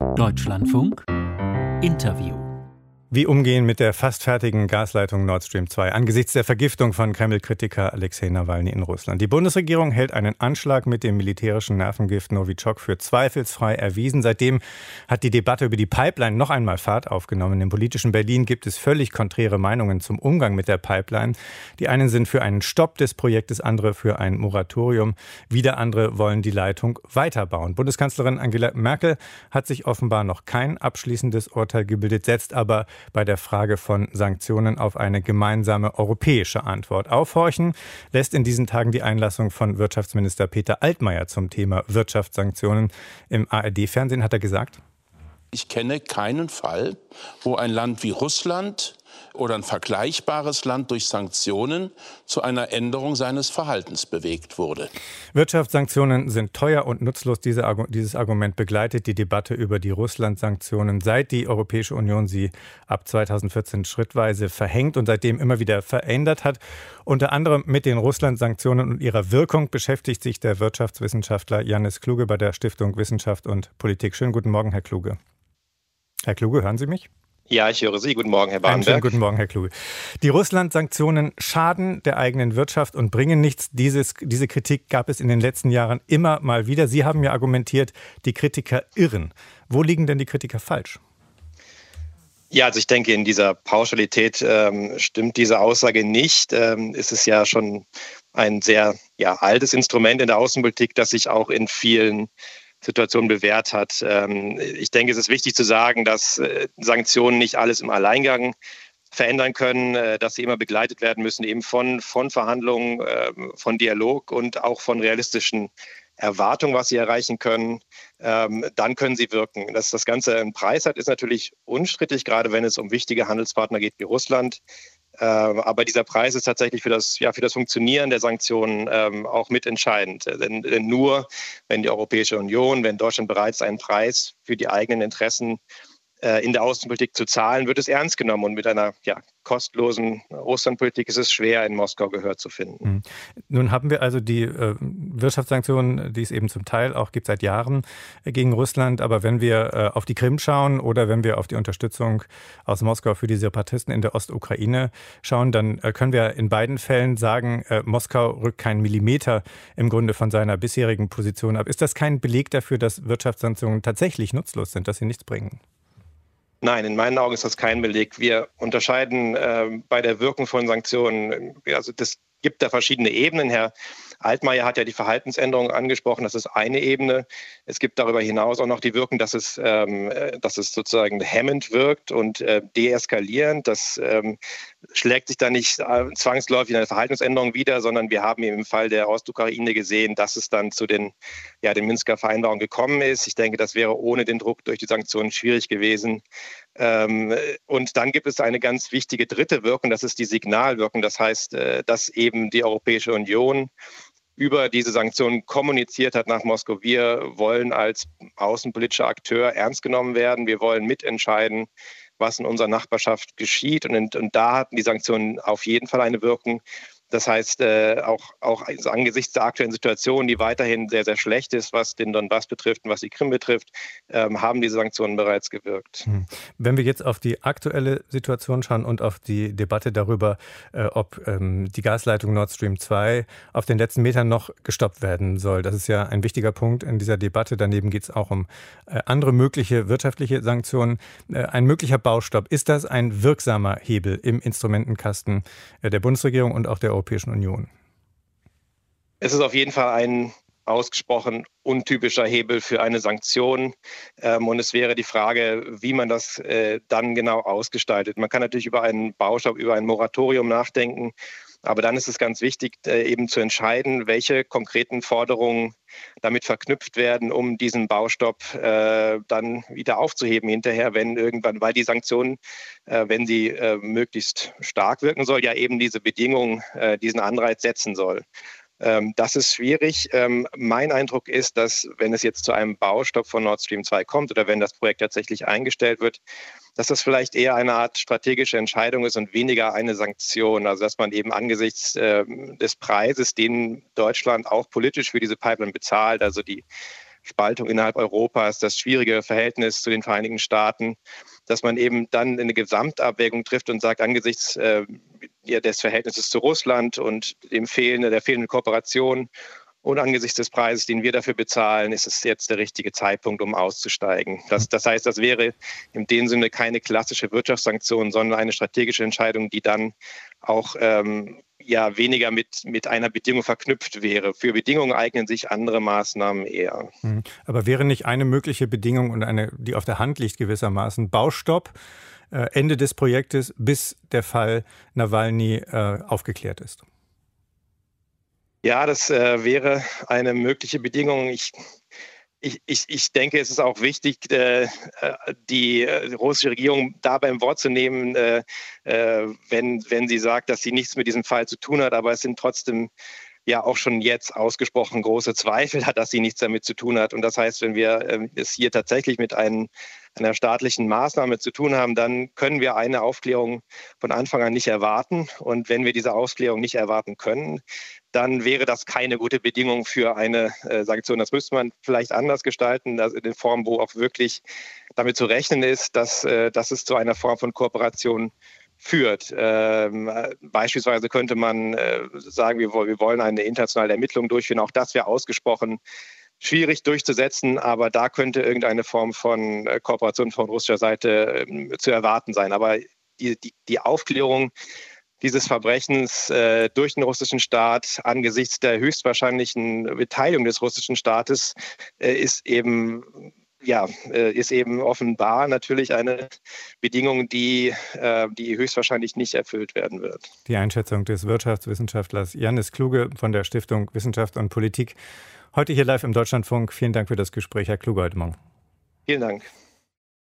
Deutschlandfunk Interview. Wie umgehen mit der fast fertigen Gasleitung Nord Stream 2 angesichts der Vergiftung von Kreml-Kritiker Alexei Nawalny in Russland? Die Bundesregierung hält einen Anschlag mit dem militärischen Nervengift Novichok für zweifelsfrei erwiesen. Seitdem hat die Debatte über die Pipeline noch einmal Fahrt aufgenommen. Im politischen Berlin gibt es völlig konträre Meinungen zum Umgang mit der Pipeline. Die einen sind für einen Stopp des Projektes, andere für ein Moratorium. Wieder andere wollen die Leitung weiterbauen. Bundeskanzlerin Angela Merkel hat sich offenbar noch kein abschließendes Urteil gebildet, setzt aber bei der Frage von Sanktionen auf eine gemeinsame europäische Antwort. Aufhorchen lässt in diesen Tagen die Einlassung von Wirtschaftsminister Peter Altmaier zum Thema Wirtschaftssanktionen. Im ARD-Fernsehen hat er gesagt: Ich kenne keinen Fall, wo ein Land wie Russland oder ein vergleichbares Land durch Sanktionen zu einer Änderung seines Verhaltens bewegt wurde. Wirtschaftssanktionen sind teuer und nutzlos. Dieses Argument begleitet die Debatte über die Russland-Sanktionen, seit die Europäische Union sie ab 2014 schrittweise verhängt und seitdem immer wieder verändert hat. Unter anderem mit den Russland-Sanktionen und ihrer Wirkung beschäftigt sich der Wirtschaftswissenschaftler Jannis Kluge bei der Stiftung Wissenschaft und Politik. Schönen guten Morgen, Herr Kluge. Herr Kluge, hören Sie mich? Ja, ich höre Sie. Guten Morgen, Herr Barenberg. Schönen guten Morgen, Herr Kluge. Die Russland-Sanktionen schaden der eigenen Wirtschaft und bringen nichts. Diese Kritik gab es in den letzten Jahren immer mal wieder. Sie haben ja argumentiert, die Kritiker irren. Wo liegen denn die Kritiker falsch? Ja, also ich denke, in dieser Pauschalität stimmt diese Aussage nicht. Es ist ja schon ein sehr altes Instrument in der Außenpolitik, das sich auch in vielen Situation bewährt hat. Ich denke, es ist wichtig zu sagen, dass Sanktionen nicht alles im Alleingang verändern können, dass sie immer begleitet werden müssen, eben von Verhandlungen, von Dialog und auch von realistischen Erwartungen, was sie erreichen können. Dann können sie wirken. Dass das Ganze einen Preis hat, ist natürlich unstrittig, gerade wenn es um wichtige Handelspartner geht wie Russland. Aber dieser Preis ist tatsächlich für das Funktionieren der Sanktionen auch mitentscheidend. Denn nur wenn die Europäische Union, wenn Deutschland bereit ist, einen Preis für die eigenen Interessen in der Außenpolitik zu zahlen, wird es ernst genommen. Und mit einer kostenlosen Russlandpolitik ist es schwer, in Moskau Gehör zu finden. Nun haben wir also die Wirtschaftssanktionen, die es eben zum Teil auch gibt seit Jahren gegen Russland. Aber wenn wir auf die Krim schauen oder wenn wir auf die Unterstützung aus Moskau für die Separatisten in der Ostukraine schauen, dann können wir in beiden Fällen sagen, Moskau rückt keinen Millimeter im Grunde von seiner bisherigen Position ab. Ist das kein Beleg dafür, dass Wirtschaftssanktionen tatsächlich nutzlos sind, dass sie nichts bringen? Nein, in meinen Augen ist das kein Beleg. Wir unterscheiden bei der Wirkung von Sanktionen, also das gibt da verschiedene Ebenen. Herr Altmaier hat ja die Verhaltensänderung angesprochen, das ist eine Ebene. Es gibt darüber hinaus auch noch die Wirkung, dass es sozusagen hemmend wirkt und deeskalierend. Das schlägt sich dann nicht zwangsläufig in einer Verhaltensänderung wider, sondern wir haben im Fall der Ostukraine gesehen, dass es dann zu den Minsker Vereinbarungen gekommen ist. Ich denke, das wäre ohne den Druck durch die Sanktionen schwierig gewesen. Und dann gibt es eine ganz wichtige dritte Wirkung, das ist die Signalwirkung. Das heißt, dass eben die Europäische Union über diese Sanktionen kommuniziert hat nach Moskau. Wir wollen als außenpolitischer Akteur ernst genommen werden. Wir wollen mitentscheiden, was in unserer Nachbarschaft geschieht. Und da hatten die Sanktionen auf jeden Fall eine Wirkung. Das heißt, auch angesichts der aktuellen Situation, die weiterhin sehr, sehr schlecht ist, was den Donbass betrifft und was die Krim betrifft, haben diese Sanktionen bereits gewirkt. Wenn wir jetzt auf die aktuelle Situation schauen und auf die Debatte darüber, ob die Gasleitung Nord Stream 2 auf den letzten Metern noch gestoppt werden soll, das ist ja ein wichtiger Punkt in dieser Debatte. Daneben geht es auch um andere mögliche wirtschaftliche Sanktionen. Ein möglicher Baustopp, ist das ein wirksamer Hebel im Instrumentenkasten der Bundesregierung und auch der Europäischen Union? Es ist auf jeden Fall ein ausgesprochen untypischer Hebel für eine Sanktion. Und es wäre die Frage, wie man das dann genau ausgestaltet. Man kann natürlich über einen Baustopp, über ein Moratorium nachdenken. Aber dann ist es ganz wichtig, eben zu entscheiden, welche konkreten Forderungen damit verknüpft werden, um diesen Baustopp dann wieder aufzuheben hinterher, wenn irgendwann, weil die Sanktionen, wenn sie möglichst stark wirken soll, ja eben diese Bedingungen, diesen Anreiz setzen soll. Das ist schwierig. Mein Eindruck ist, dass wenn es jetzt zu einem Baustopp von Nord Stream 2 kommt oder wenn das Projekt tatsächlich eingestellt wird, dass das vielleicht eher eine Art strategische Entscheidung ist und weniger eine Sanktion. Also dass man eben angesichts des Preises, den Deutschland auch politisch für diese Pipeline bezahlt, also die Spaltung innerhalb Europas, das schwierige Verhältnis zu den Vereinigten Staaten, dass man eben dann eine Gesamtabwägung trifft und sagt, angesichts des Verhältnisses zu Russland und der fehlenden Kooperation und angesichts des Preises, den wir dafür bezahlen, ist es jetzt der richtige Zeitpunkt, um auszusteigen. Das heißt, das wäre in dem Sinne keine klassische Wirtschaftssanktion, sondern eine strategische Entscheidung, die dann auch weniger mit einer Bedingung verknüpft wäre. Für Bedingungen eignen sich andere Maßnahmen eher. Aber wäre nicht eine mögliche Bedingung und eine, die auf der Hand liegt gewissermaßen, Baustopp, Ende des Projektes, bis der Fall Nawalny aufgeklärt ist? Ja, das wäre eine mögliche Bedingung. Ich denke, es ist auch wichtig, die russische Regierung da beim Wort zu nehmen, wenn sie sagt, dass sie nichts mit diesem Fall zu tun hat. Aber es sind trotzdem ja auch schon jetzt ausgesprochen große Zweifel hat, dass sie nichts damit zu tun hat. Und das heißt, wenn wir es hier tatsächlich mit einer staatlichen Maßnahme zu tun haben, dann können wir eine Aufklärung von Anfang an nicht erwarten. Und wenn wir diese Aufklärung nicht erwarten können, dann wäre das keine gute Bedingung für eine Sanktion. Das müsste man vielleicht anders gestalten, also in der Form, wo auch wirklich damit zu rechnen ist, dass es zu einer Form von Kooperation führt. Beispielsweise könnte man sagen, wir wollen eine internationale Ermittlung durchführen. Auch das wäre ausgesprochen schwierig durchzusetzen, aber da könnte irgendeine Form von Kooperation von russischer Seite zu erwarten sein. Aber die Aufklärung dieses Verbrechens durch den russischen Staat angesichts der höchstwahrscheinlichen Beteiligung des russischen Staates ist eben offenbar natürlich eine Bedingung, die höchstwahrscheinlich nicht erfüllt werden wird. Die Einschätzung des Wirtschaftswissenschaftlers Jannis Kluge von der Stiftung Wissenschaft und Politik. Heute hier live im Deutschlandfunk. Vielen Dank für das Gespräch, Herr Kluge, heute Morgen. Vielen Dank.